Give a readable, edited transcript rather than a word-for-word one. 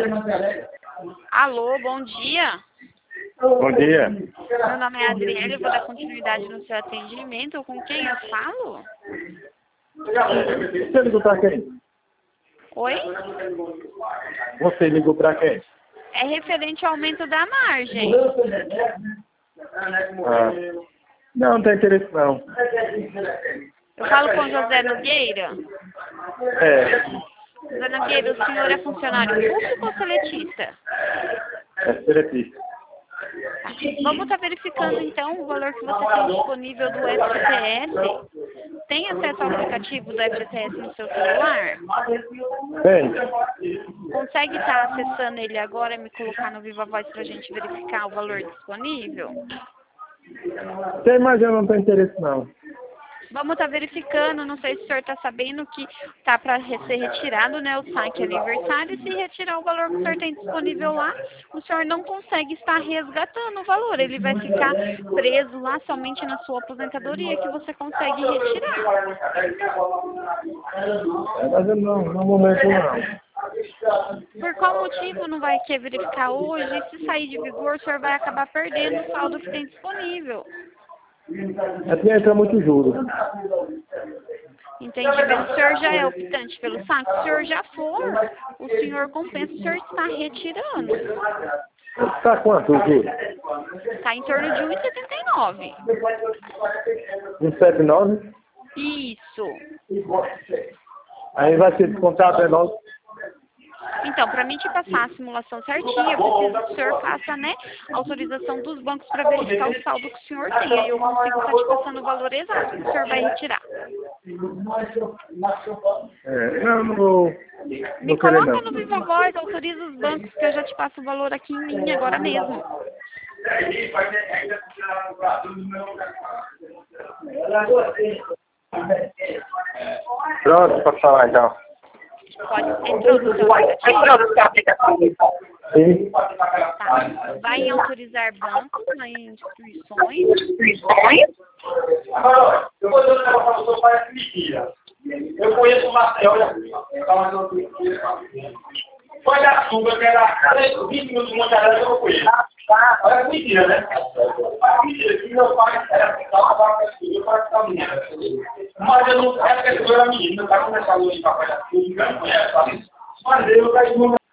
Alô, bom dia. Bom dia. Meu nome é Adriele, eu vou dar continuidade no seu atendimento. Com quem eu falo? Você ligou pra quem? Oi? Você ligou pra quem? É referente ao aumento da margem. Ah. Não tem interesse não. Eu falo com José Nogueira. É. José Nogueira, o senhor é funcionário público ou seletista? É seletista. Tá. Vamos estar verificando então o valor que você tem disponível do FGTS. Tem acesso ao aplicativo do FGTS no seu celular? Tem. Consegue estar acessando ele agora e me colocar no Viva Voz para a gente verificar o valor disponível? Tem, mas eu não tenho interesse não. Vamos estar verificando, não sei se o senhor está sabendo que está para ser retirado, né, o saque aniversário, e se retirar o valor que o senhor tem disponível lá, o senhor não consegue estar resgatando o valor, ele vai ficar preso lá somente na sua aposentadoria que você consegue retirar. Mas eu não, no momento não. Por qual motivo não vai querer verificar hoje? Se sair de vigor, o senhor vai acabar perdendo o saldo que tem disponível. É porque entra muito juros. Entendi, mas o senhor já é optante pelo saque? Se o senhor já for, o senhor compensa, o senhor está retirando. Tá quanto o juros? Está em torno de 1,79. 179? Isso. Aí vai ser descontado é nós. Então, para mim te passar a simulação certinha, eu preciso que o senhor faça, né, autorização dos bancos para verificar o saldo que o senhor tem. Aí eu consigo estar te passando o valor exato que o senhor vai retirar. É, não vou. Me Não querer coloca não. no Viva Voz, autoriza os bancos que eu já te passo o valor aqui em linha agora mesmo. Pronto, pode falar então. Pode. Entrou no seu aplicativo? Sim. Tá. Vai em autorizar bancos, vai em instituições. Eu vou dizer um negócio para você, parece mentira. Eu conheço o Marcel, olha aqui. Foi da Açúcar, que era 20 minutos de Monte Aranha, eu não conheço. Olha que mentira, né? Mentira, que meu pai era eu para menina. Mas eu não, essa pessoa era menina, eu estava começando a limpar para ela, eu não conheço, sabe? Mas eu caí